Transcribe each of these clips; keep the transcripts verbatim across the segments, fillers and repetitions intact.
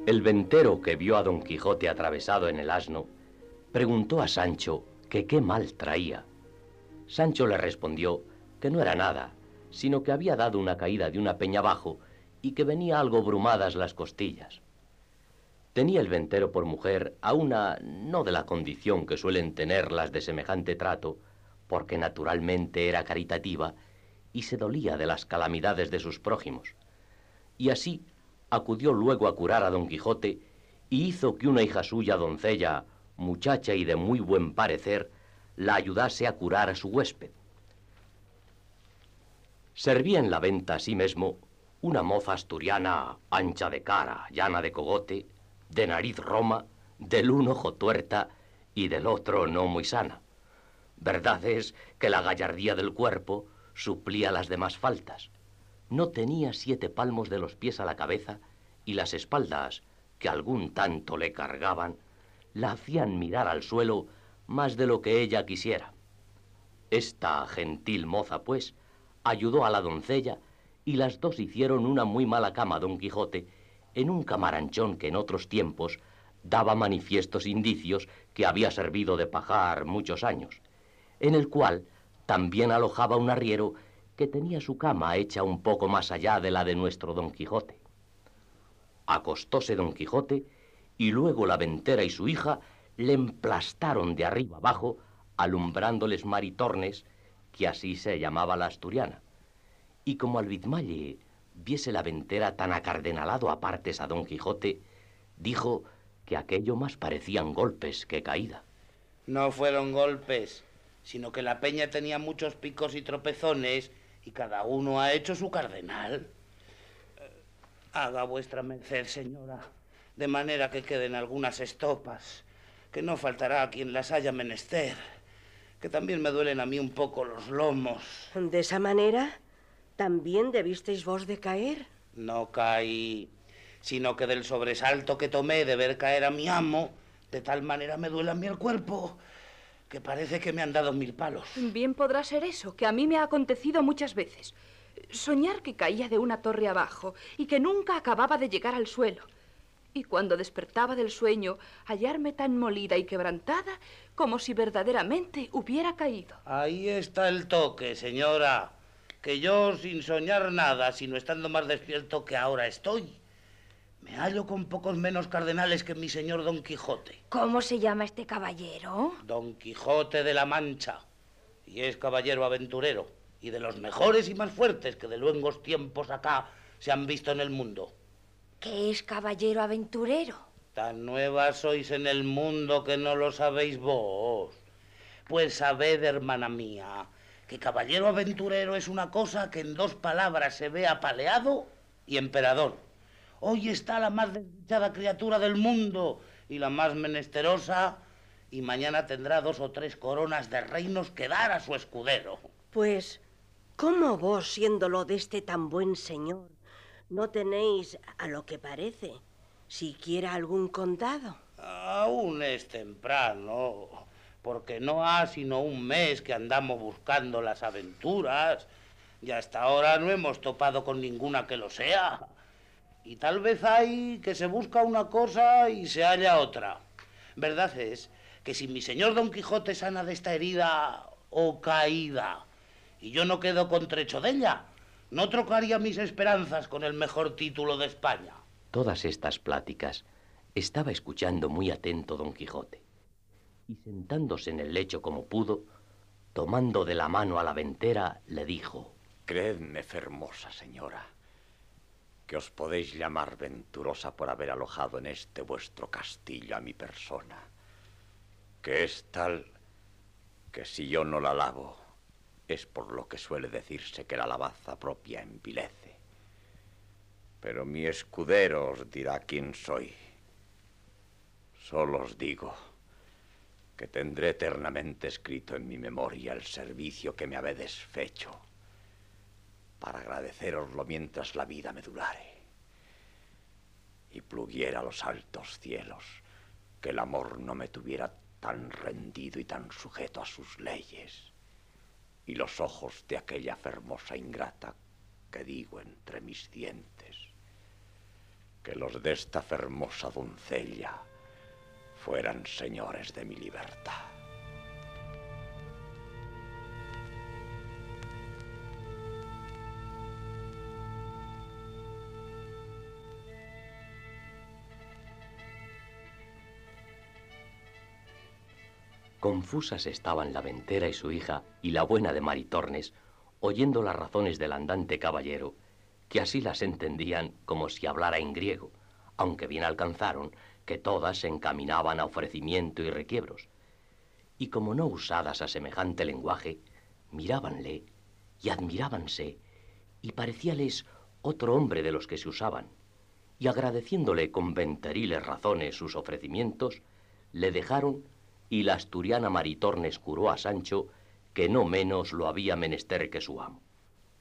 El ventero, que vio a Don Quijote atravesado en el asno, preguntó a Sancho que qué mal traía. Sancho le respondió que no era nada, sino que había dado una caída de una peña abajo y que venía algo brumadas las costillas. Tenía el ventero por mujer a una no de la condición que suelen tener las de semejante trato, porque naturalmente era caritativa y se dolía de las calamidades de sus prójimos. Y así acudió luego a curar a Don Quijote y hizo que una hija suya, doncella, muchacha y de muy buen parecer, la ayudase a curar a su huésped. Servía en la venta asimismo una moza asturiana ancha de cara, llana de cogote, de nariz roma, del un ojo tuerta y del otro no muy sana. Verdad es que la gallardía del cuerpo suplía las demás faltas. No tenía siete palmos de los pies a la cabeza y las espaldas, que algún tanto le cargaban, la hacían mirar al suelo más de lo que ella quisiera. Esta gentil moza, pues, ayudó a la doncella y las dos hicieron una muy mala cama a Don Quijote en un camaranchón que en otros tiempos daba manifiestos indicios que había servido de pajar muchos años, en el cual también alojaba un arriero que tenía su cama hecha un poco más allá de la de nuestro Don Quijote. Acostóse Don Quijote y luego la ventera y su hija le emplastaron de arriba abajo, alumbrándoles maritornes, que así se llamaba la asturiana. Y como Alvizmalle viese la ventera tan acardenalado a partes a Don Quijote, dijo que aquello más parecían golpes que caída. No fueron golpes, sino que la peña tenía muchos picos y tropezones y cada uno ha hecho su cardenal. Haga vuestra merced, señora, de manera que queden algunas estopas, que no faltará a quien las haya menester, que también me duelen a mí un poco los lomos. ¿De esa manera también debisteis vos de caer? No caí, sino que del sobresalto que tomé de ver caer a mi amo, de tal manera me duele a mí el cuerpo, que parece que me han dado mil palos. Bien podrá ser eso, que a mí me ha acontecido muchas veces. Soñar que caía de una torre abajo y que nunca acababa de llegar al suelo. Y cuando despertaba del sueño, hallarme tan molida y quebrantada como si verdaderamente hubiera caído. Ahí está el toque, señora, que yo sin soñar nada, sino estando más despierto que ahora estoy, me hallo con pocos menos cardenales que mi señor Don Quijote. ¿Cómo se llama este caballero? Don Quijote de la Mancha, y es caballero aventurero, y de los mejores y más fuertes que de luengos tiempos acá se han visto en el mundo. ¿Qué es caballero aventurero? Tan nuevas sois en el mundo que no lo sabéis vos. Pues sabed, hermana mía, que caballero aventurero es una cosa que en dos palabras se ve apaleado y emperador. Hoy está la más desdichada criatura del mundo y la más menesterosa, y mañana tendrá dos o tres coronas de reinos que dar a su escudero. Pues, ¿cómo vos, siéndolo de este tan buen señor, no tenéis, a lo que parece, siquiera algún condado? Aún es temprano, porque no ha sino un mes que andamos buscando las aventuras, y hasta ahora no hemos topado con ninguna que lo sea. Y tal vez hay que se busca una cosa y se halla otra. Verdad es que si mi señor Don Quijote sana de esta herida o caída, y yo no quedo contrecho de ella, no trocaría mis esperanzas con el mejor título de España. Todas estas pláticas estaba escuchando muy atento Don Quijote, y sentándose en el lecho como pudo, tomando de la mano a la ventera, le dijo: Creedme, fermosa señora, que os podéis llamar venturosa por haber alojado en este vuestro castillo a mi persona, que es tal que si yo no la alabo, es por lo que suele decirse que la alabanza propia envilece. Pero mi escudero os dirá quién soy. Solo os digo que tendré eternamente escrito en mi memoria el servicio que me habéis fecho, para agradeceroslo mientras la vida me durare, y pluguiera a los altos cielos que el amor no me tuviera tan rendido y tan sujeto a sus leyes, y los ojos de aquella fermosa ingrata que digo entre mis dientes que los de esta hermosa doncella fueran señores de mi libertad. Confusas estaban la ventera y su hija y la buena de Maritornes, oyendo las razones del andante caballero, que así las entendían como si hablara en griego, aunque bien alcanzaron que todas se encaminaban a ofrecimiento y requiebros. Y como no usadas a semejante lenguaje, mirábanle y admirábanse, y parecíales otro hombre de los que se usaban, y agradeciéndole con venteriles razones sus ofrecimientos, le dejaron, y la asturiana Maritornes curó a Sancho que no menos lo había menester que su amo.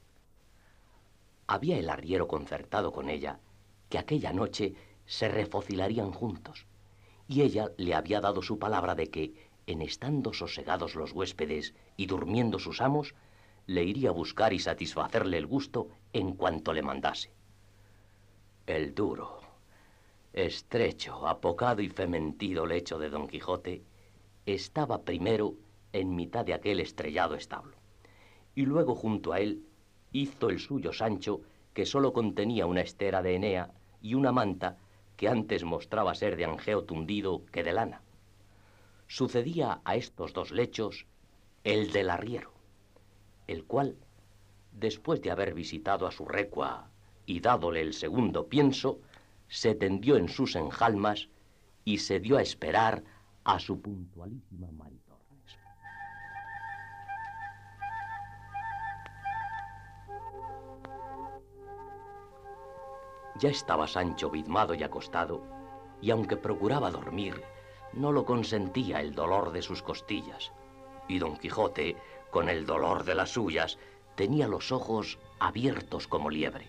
Había el arriero concertado con ella que aquella noche se refocilarían juntos, y ella le había dado su palabra de que, en estando sosegados los huéspedes y durmiendo sus amos, le iría a buscar y satisfacerle el gusto en cuanto le mandase. El duro, estrecho, apocado y fementido lecho de Don Quijote estaba primero en mitad de aquel estrellado establo, y luego junto a él hizo el suyo Sancho, que sólo contenía una estera de Enea y una manta que antes mostraba ser de angeo tundido que de lana. Sucedía a estos dos lechos el del arriero, el cual, después de haber visitado a su recua y dádole el segundo pienso, se tendió en sus enjalmas y se dio a esperar a su puntualísima Maritornes. Ya estaba Sancho bizmado y acostado, y aunque procuraba dormir, no lo consentía el dolor de sus costillas, y Don Quijote, con el dolor de las suyas, tenía los ojos abiertos como liebre.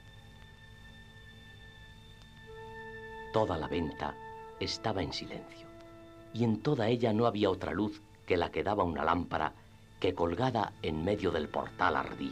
Toda la venta estaba en silencio, y en toda ella no había otra luz que la que daba una lámpara que colgada en medio del portal ardía.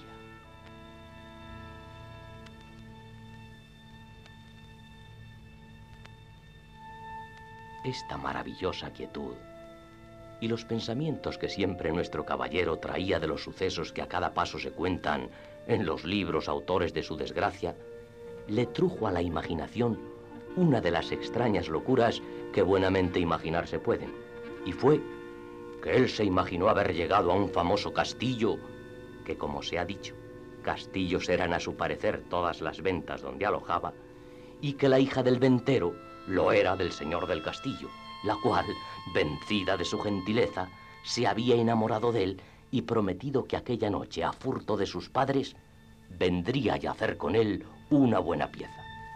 Esta maravillosa quietud y los pensamientos que siempre nuestro caballero traía de los sucesos que a cada paso se cuentan en los libros autores de su desgracia, le trujo a la imaginación una de las extrañas locuras que buenamente imaginarse pueden, y fue que él se imaginó haber llegado a un famoso castillo, que como se ha dicho, castillos eran a su parecer todas las ventas donde alojaba, y que la hija del ventero lo era del señor del castillo, la cual, vencida de su gentileza, se había enamorado de él y prometido que aquella noche, a furto de sus padres, vendría a hacer con él una buena pieza.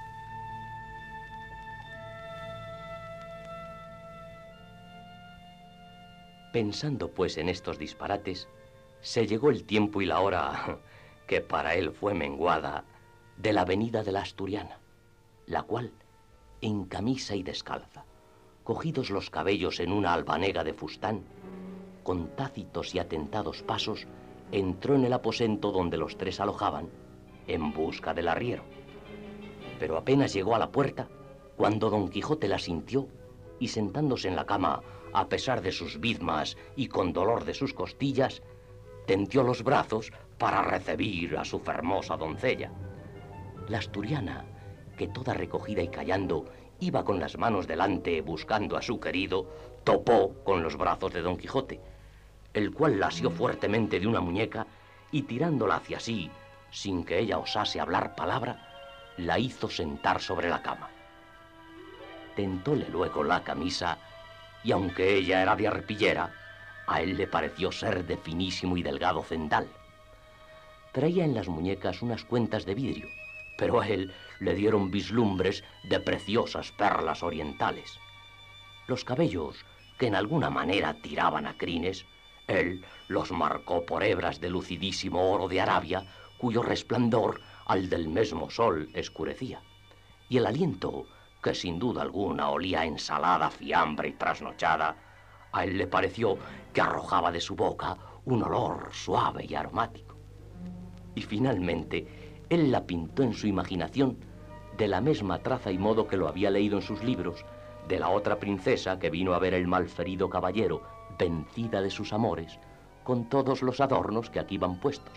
Pensando pues en estos disparates, se llegó el tiempo y la hora, que para él fue menguada, de la venida de la asturiana, la cual, en camisa y descalza, cogidos los cabellos en una albanega de fustán, con tácitos y atentados pasos, entró en el aposento donde los tres alojaban, en busca del arriero. Pero apenas llegó a la puerta, cuando Don Quijote la sintió, y sentándose en la cama, a pesar de sus bizmas y con dolor de sus costillas, tendió los brazos para recibir a su hermosa doncella. La asturiana, que toda recogida y callando, iba con las manos delante buscando a su querido, topó con los brazos de Don Quijote, el cual la asió fuertemente de una muñeca y tirándola hacia sí, sin que ella osase hablar palabra, la hizo sentar sobre la cama. Tentóle luego la camisa, y aunque ella era de arpillera, a él le pareció ser de finísimo y delgado cendal. Traía en las muñecas unas cuentas de vidrio, pero a él le dieron vislumbres de preciosas perlas orientales. Los cabellos, que en alguna manera tiraban a crines, él los marcó por hebras de lucidísimo oro de Arabia, cuyo resplandor al del mismo sol escurecía. Y el aliento, que sin duda alguna olía a ensalada, fiambre y trasnochada, a él le pareció que arrojaba de su boca un olor suave y aromático. Y finalmente, él la pintó en su imaginación de la misma traza y modo que lo había leído en sus libros, de la otra princesa que vino a ver el malferido caballero, vencida de sus amores, con todos los adornos que aquí van puestos.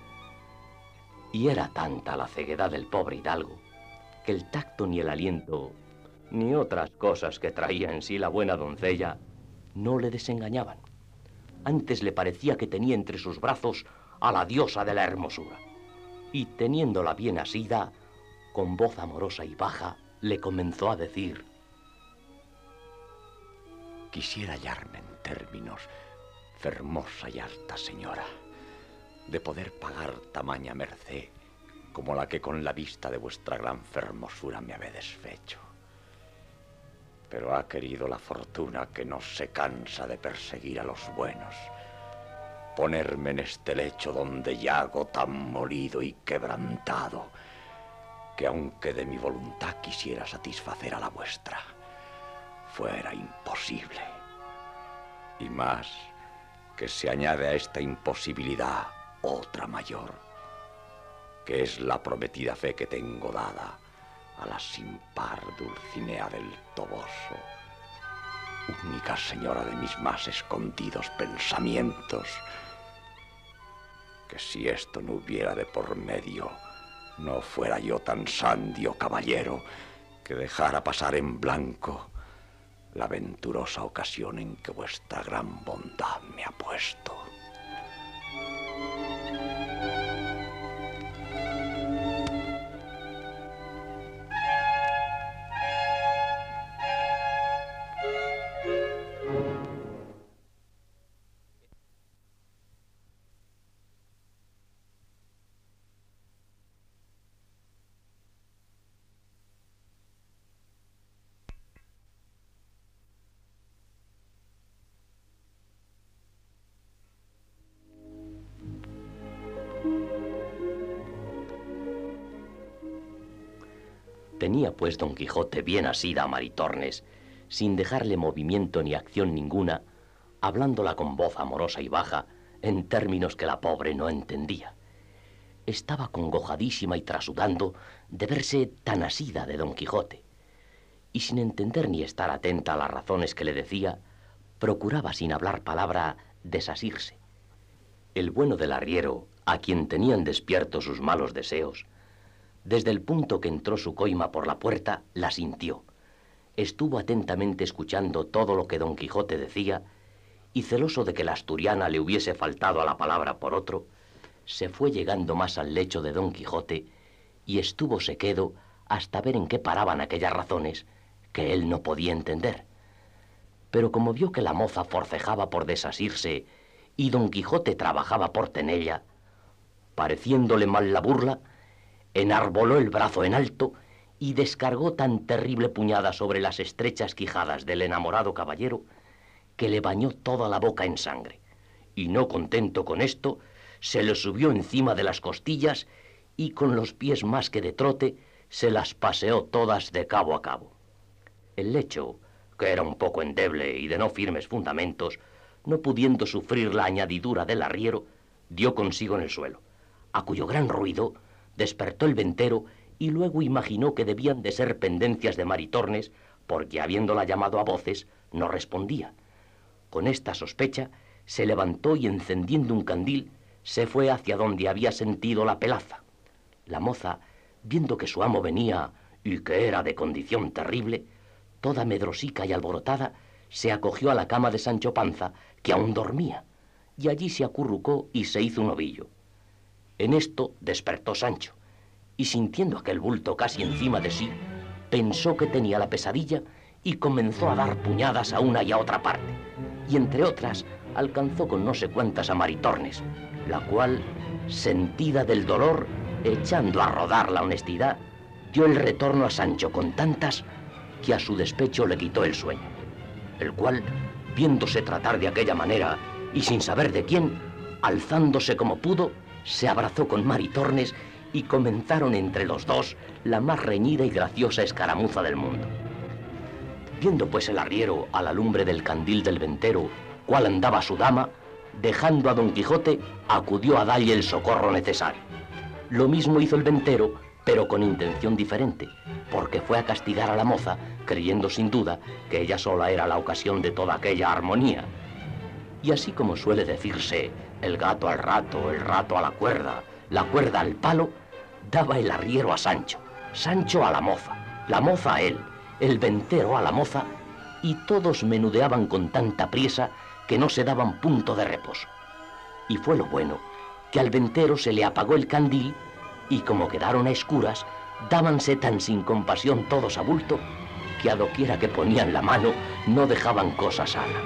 Y era tanta la ceguedad del pobre hidalgo, que el tacto ni el aliento, ni otras cosas que traía en sí la buena doncella, no le desengañaban. Antes le parecía que tenía entre sus brazos a la diosa de la hermosura, y teniéndola bien asida, con voz amorosa y baja, le comenzó a decir: quisiera hallarme en términos, fermosa y alta señora, de poder pagar tamaña merced como la que con la vista de vuestra gran fermosura me habéis fecho. Pero ha querido la fortuna, que no se cansa de perseguir a los buenos, ponerme en este lecho donde yago tan molido y quebrantado, que aunque de mi voluntad quisiera satisfacer a la vuestra, fuera imposible. Y más, que se añade a esta imposibilidad otra mayor, que es la prometida fe que tengo dada a la sin par Dulcinea del Toboso, única señora de mis más escondidos pensamientos, que si esto no hubiera de por medio, no fuera yo tan sandio caballero que dejara pasar en blanco la venturosa ocasión en que vuestra gran bondad me ha puesto. Tenía pues Don Quijote bien asida a Maritornes, sin dejarle movimiento ni acción ninguna, hablándola con voz amorosa y baja, en términos que la pobre no entendía. Estaba congojadísima y trasudando de verse tan asida de Don Quijote, y sin entender ni estar atenta a las razones que le decía, procuraba sin hablar palabra desasirse. El bueno del arriero, a quien tenían despiertos sus malos deseos, desde el punto que entró su coima por la puerta, la sintió. Estuvo atentamente escuchando todo lo que Don Quijote decía, y celoso de que la asturiana le hubiese faltado a la palabra por otro, se fue llegando más al lecho de Don Quijote y estúvose quedo hasta ver en qué paraban aquellas razones que él no podía entender. Pero como vio que la moza forcejaba por desasirse y Don Quijote trabajaba por tenella, pareciéndole mal la burla, enarboló el brazo en alto y descargó tan terrible puñada sobre las estrechas quijadas del enamorado caballero que le bañó toda la boca en sangre, y no contento con esto, se le subió encima de las costillas y con los pies más que de trote se las paseó todas de cabo a cabo. El lecho, que era un poco endeble y de no firmes fundamentos, no pudiendo sufrir la añadidura del arriero, dio consigo en el suelo, a cuyo gran ruido despertó el ventero y luego imaginó que debían de ser pendencias de Maritornes, porque habiéndola llamado a voces, no respondía. Con esta sospecha, se levantó y encendiendo un candil, se fue hacia donde había sentido la pelaza. La moza, viendo que su amo venía y que era de condición terrible, toda medrosica y alborotada, se acogió a la cama de Sancho Panza, que aún dormía, y allí se acurrucó y se hizo un ovillo. En esto despertó Sancho, y sintiendo aquel bulto casi encima de sí, pensó que tenía la pesadilla y comenzó a dar puñadas a una y a otra parte, y entre otras alcanzó con no sé cuántas a Maritornes, la cual, sentida del dolor, echando a rodar la honestidad, dio el retorno a Sancho con tantas que a su despecho le quitó el sueño, el cual, viéndose tratar de aquella manera y sin saber de quién, alzándose como pudo, se abrazó con Maritornes y comenzaron entre los dos la más reñida y graciosa escaramuza del mundo. Viendo pues el arriero a la lumbre del candil del ventero cuál andaba su dama, dejando a Don Quijote, acudió a darle el socorro necesario. Lo mismo hizo el ventero, pero con intención diferente, porque fue a castigar a la moza, creyendo sin duda que ella sola era la ocasión de toda aquella armonía. Y así como suele decirse, el gato al rato, el rato a la cuerda, la cuerda al palo, daba el arriero a Sancho, Sancho a la moza, la moza a él, el ventero a la moza, y todos menudeaban con tanta priesa que no se daban punto de reposo. Y fue lo bueno, que al ventero se le apagó el candil, y como quedaron a escuras, dábanse tan sin compasión todos a bulto, que a doquiera que ponían la mano no dejaban cosa sana.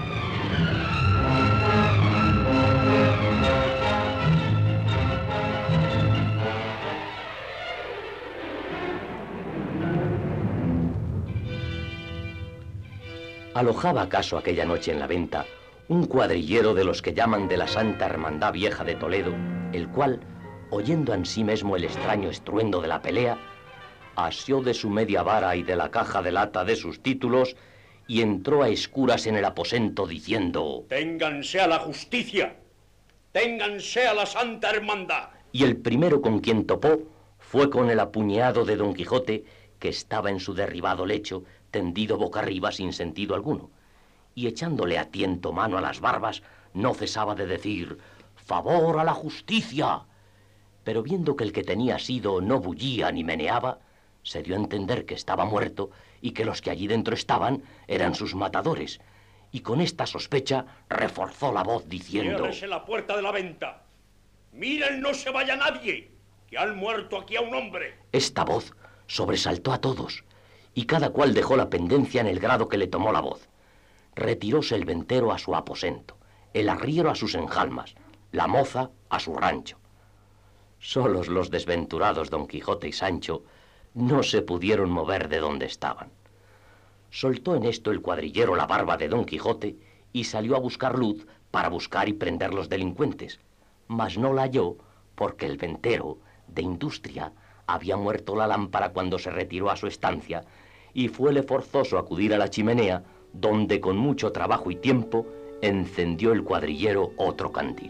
Alojaba acaso aquella noche en la venta un cuadrillero de los que llaman de la Santa Hermandad Vieja de Toledo, el cual, oyendo en sí mismo el extraño estruendo de la pelea, asió de su media vara y de la caja de lata de sus títulos y entró a escuras en el aposento diciendo: «Ténganse a la justicia, ténganse a la Santa Hermandad». Y el primero con quien topó fue con el apuñado de Don Quijote, que estaba en su derribado lecho, tendido boca arriba sin sentido alguno, y echándole a tiento mano a las barbas, no cesaba de decir: «¡Favor a la justicia!». Pero viendo que el que tenía sido no bullía ni meneaba, se dio a entender que estaba muerto y que los que allí dentro estaban eran sus matadores, y con esta sospecha reforzó la voz diciendo: «Ciérrese la puerta de la venta. Miren, no se vaya nadie, que han muerto aquí a un hombre». Esta voz sobresaltó a todos, y cada cual dejó la pendencia en el grado que le tomó la voz. Retiróse el ventero a su aposento, el arriero a sus enjalmas, la moza a su rancho. Solos los desventurados Don Quijote y Sancho no se pudieron mover de donde estaban. Soltó en esto el cuadrillero la barba de Don Quijote y salió a buscar luz para buscar y prender los delincuentes, mas no la halló porque el ventero, de industria, había muerto la lámpara cuando se retiró a su estancia, y fuele forzoso acudir a la chimenea, donde con mucho trabajo y tiempo encendió el cuadrillero otro candil.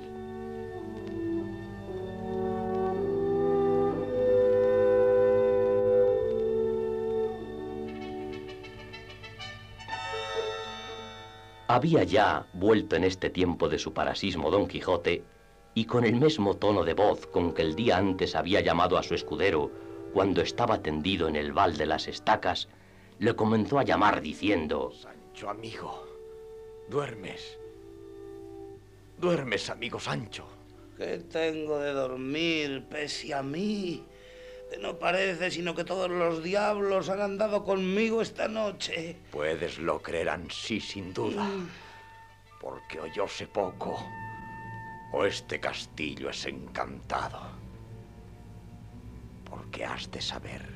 Había ya vuelto en este tiempo de su parasismo Don Quijote, y con el mismo tono de voz con que el día antes había llamado a su escudero cuando estaba tendido en el val de las estacas, le comenzó a llamar diciendo: «Sancho, amigo, duermes. Duermes, amigo Sancho». ¿Qué tengo de dormir, pese a mí? Que no parece sino que todos los diablos han andado conmigo esta noche. Puedes lo creer ansí, sin duda, mm. porque o yo sé poco, o este castillo es encantado. Porque has de saber.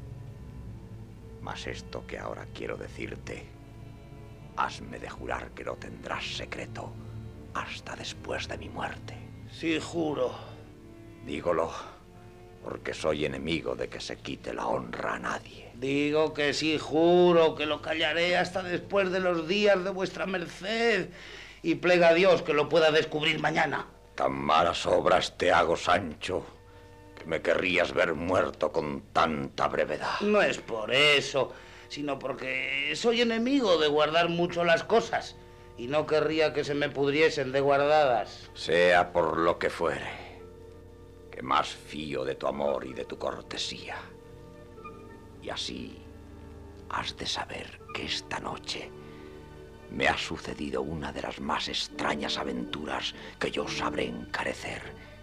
Mas esto que ahora quiero decirte, hasme de jurar que lo tendrás secreto hasta después de mi muerte. Sí, juro. Dígolo, porque soy enemigo de que se quite la honra a nadie. Digo que sí, juro, que lo callaré hasta después de los días de vuestra merced, y plega a Dios que lo pueda descubrir mañana. Tan malas obras te hago, Sancho, que me querrías ver muerto con tanta brevedad. No es por eso, sino porque soy enemigo de guardar mucho las cosas, y no querría que se me pudriesen de guardadas. Sea por lo que fuere, que más fío de tu amor y de tu cortesía. Y así has de saber que esta noche me ha sucedido una de las más extrañas aventuras que yo sabré encarecer.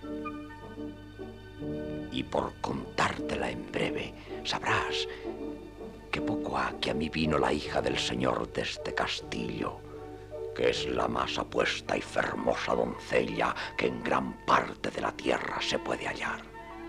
Y por contártela en breve, sabrás que poco ha que a mí vino la hija del señor de este castillo, que es la más apuesta y fermosa doncella que en gran parte de la tierra se puede hallar.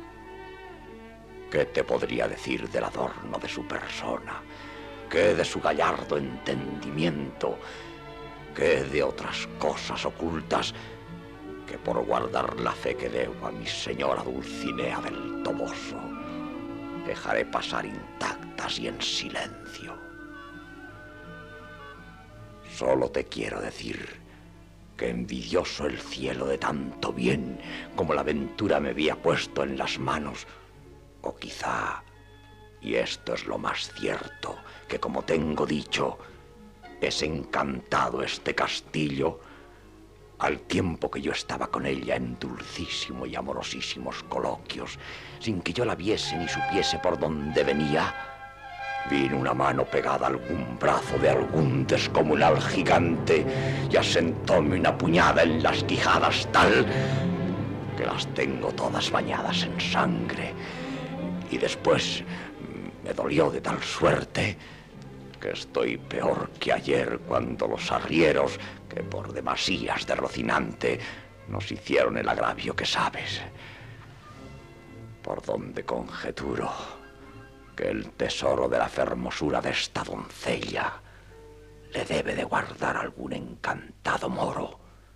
¿Qué te podría decir del adorno de su persona? ¿Qué de su gallardo entendimiento? ¿Qué de otras cosas ocultas que por guardar la fe que debo a mi señora Dulcinea del Toboso dejaré pasar intactas y en silencio? Solo te quiero decir que envidioso el cielo de tanto bien como la ventura me había puesto en las manos, O quizá, y esto es lo más cierto, que como tengo dicho, es encantado este castillo, al tiempo que yo estaba con ella en dulcísimo y amorosísimos coloquios, sin que yo la viese ni supiese por dónde venía, vino una mano pegada a algún brazo de algún descomunal gigante y asentóme una puñada en las quijadas tal que las tengo todas bañadas en sangre. Y después me dolió de tal suerte que estoy peor que ayer cuando los arrieros, que por demasías de Rocinante nos hicieron el agravio que sabes. Por donde conjeturo que el tesoro de la fermosura de esta doncella le debe de guardar algún encantado moro.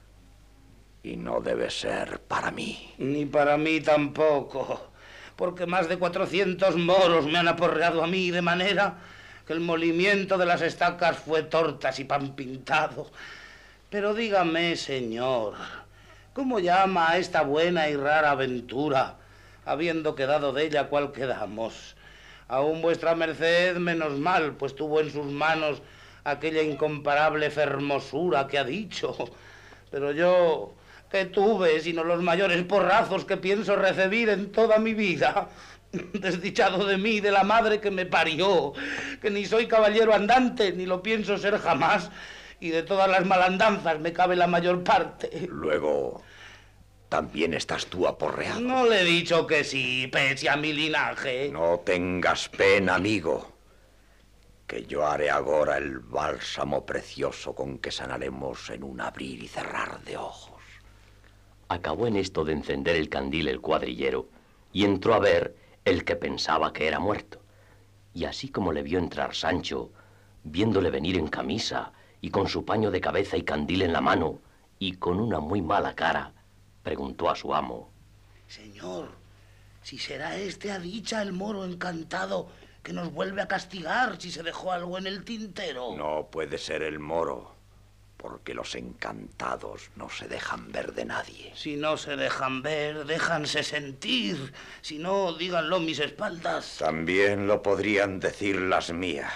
Y no debe ser para mí. Ni para mí tampoco, porque más de cuatrocientos moros me han aporreado a mí de manera que el molimiento de las estacas fue tortas y pan pintado. Pero dígame, señor, ¿cómo llama a esta buena y rara aventura, habiendo quedado de ella cual quedamos? Aún vuestra merced menos mal, pues tuvo en sus manos aquella incomparable fermosura que ha dicho. Pero yo, ¿qué tuve sino los mayores porrazos que pienso recibir en toda mi vida? Desdichado de mí, de la madre que me parió, que ni soy caballero andante, ni lo pienso ser jamás, y de todas las malandanzas me cabe la mayor parte. Luego, ¿también estás tú aporreado? No le he dicho que sí, pese a mi linaje. No tengas pena, amigo, que yo haré ahora el bálsamo precioso con que sanaremos en un abrir y cerrar de ojos. Acabó en esto de encender el candil el cuadrillero y entró a ver el que pensaba que era muerto. Y así como le vio entrar Sancho, viéndole venir en camisa y con su paño de cabeza y candil en la mano y con una muy mala cara, preguntó a su amo: Señor, si será este a dicha el moro encantado que nos vuelve a castigar si se dejó algo en el tintero. No puede ser el moro, porque los encantados no se dejan ver de nadie. Si no se dejan ver, déjanse sentir. Si no, díganlo mis espaldas. También lo podrían decir las mías.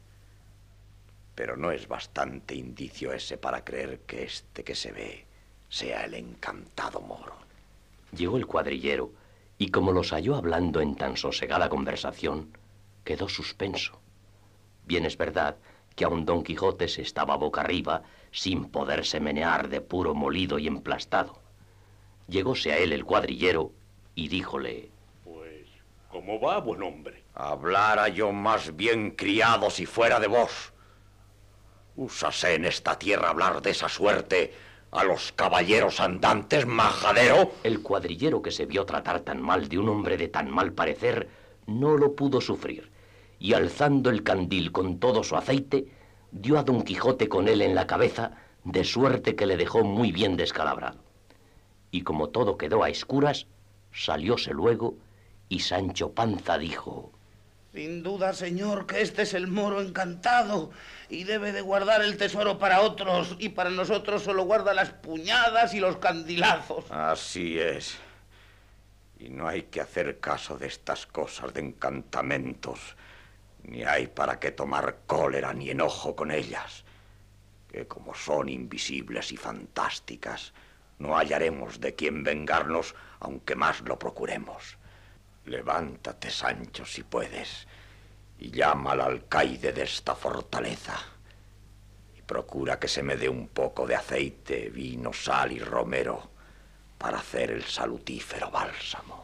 Pero no es bastante indicio ese para creer que este que se ve sea el encantado moro. Llegó el cuadrillero y como los halló hablando en tan sosegada conversación, quedó suspenso. Bien es verdad que aun Don Quijote se estaba boca arriba, sin poderse menear de puro molido y emplastado. Llegóse a él el cuadrillero y díjole: Pues, ¿cómo va, buen hombre? Hablara yo más bien criado si fuera de vos. Úsase en esta tierra hablar de esa suerte a los caballeros andantes, majadero. El cuadrillero, que se vio tratar tan mal de un hombre de tan mal parecer, no lo pudo sufrir, y alzando el candil con todo su aceite, dio a Don Quijote con él en la cabeza, de suerte que le dejó muy bien descalabrado. Y como todo quedó a escuras, salióse luego, y Sancho Panza dijo: Sin duda, señor, que este es el moro encantado, y debe de guardar el tesoro para otros, y para nosotros solo guarda las puñadas y los candilazos. Así es. Y no hay que hacer caso de estas cosas de encantamentos, ni hay para qué tomar cólera ni enojo con ellas, que como son invisibles y fantásticas, no hallaremos de quién vengarnos, aunque más lo procuremos. Levántate, Sancho, si puedes, y llama al alcaide de esta fortaleza, y procura que se me dé un poco de aceite, vino, sal y romero, para hacer el salutífero bálsamo,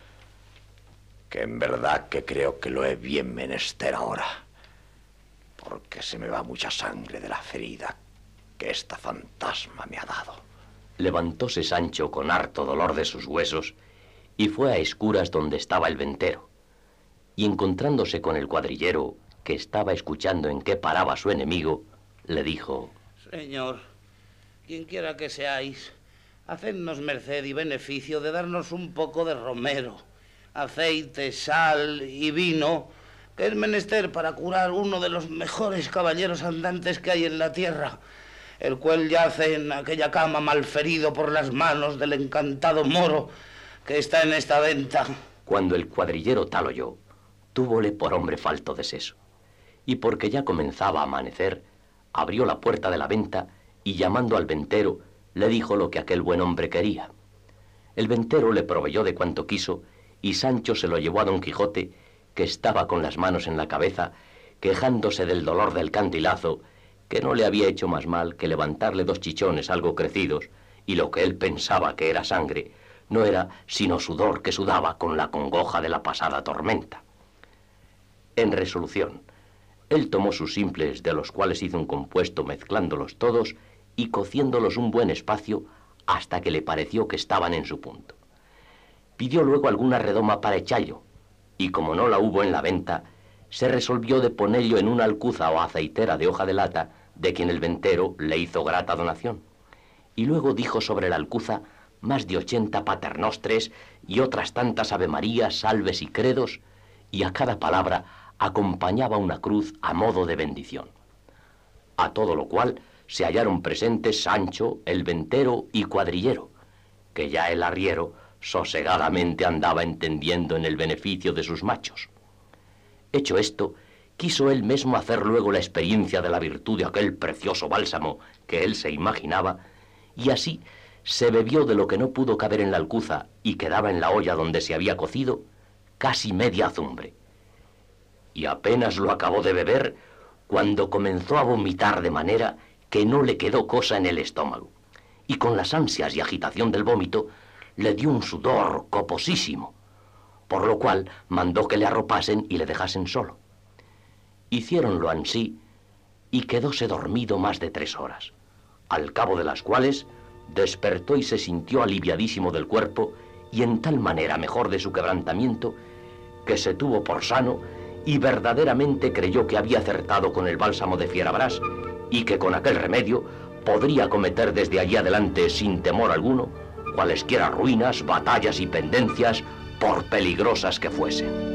que en verdad que creo que lo he bien menester ahora, porque se me va mucha sangre de la ferida que esta fantasma me ha dado. Levantóse Sancho con harto dolor de sus huesos y fue a escuras donde estaba el ventero, y encontrándose con el cuadrillero, que estaba escuchando en qué paraba su enemigo, le dijo: Señor, quien quiera que seáis, hacednos merced y beneficio de darnos un poco de romero, aceite, sal y vino, que es menester para curar uno de los mejores caballeros andantes que hay en la tierra, el cual yace en aquella cama malferido por las manos del encantado moro que está en esta venta. Cuando el cuadrillero tal oyó, túvole por hombre falto de seso, y porque ya comenzaba a amanecer, abrió la puerta de la venta y llamando al ventero, le dijo lo que aquel buen hombre quería. El ventero le proveyó de cuanto quiso, y Sancho se lo llevó a Don Quijote, que estaba con las manos en la cabeza, quejándose del dolor del candilazo, que no le había hecho más mal que levantarle dos chichones algo crecidos, y lo que él pensaba que era sangre, no era sino sudor que sudaba con la congoja de la pasada tormenta. En resolución, él tomó sus simples, de los cuales hizo un compuesto mezclándolos todos y cociéndolos un buen espacio hasta que le pareció que estaban en su punto. Pidió luego alguna redoma para echallo, y como no la hubo en la venta, se resolvió de ponello en una alcuza o aceitera de hoja de lata, de quien el ventero le hizo grata donación. Y luego dijo sobre la alcuza más de ochenta paternostres y otras tantas avemarías, salves y credos, y a cada palabra acompañaba una cruz a modo de bendición. A todo lo cual se hallaron presentes Sancho, el ventero y cuadrillero, que ya el arriero sosegadamente andaba entendiendo en el beneficio de sus machos. Hecho esto, quiso él mismo hacer luego la experiencia de la virtud de aquel precioso bálsamo que él se imaginaba, y así se bebió de lo que no pudo caber en la alcuza y quedaba en la olla donde se había cocido, casi media azumbre. Y apenas lo acabó de beber cuando comenzó a vomitar de manera que no le quedó cosa en el estómago, y con las ansias y agitación del vómito le dio un sudor coposísimo, por lo cual mandó que le arropasen y le dejasen solo. Hiciéronlo ansí y quedóse dormido más de tres horas, al cabo de las cuales despertó y se sintió aliviadísimo del cuerpo y en tal manera mejor de su quebrantamiento que se tuvo por sano y verdaderamente creyó que había acertado con el bálsamo de Fierabrás y que con aquel remedio podría cometer desde allí adelante sin temor alguno cualesquiera ruinas, batallas y pendencias por peligrosas que fuesen.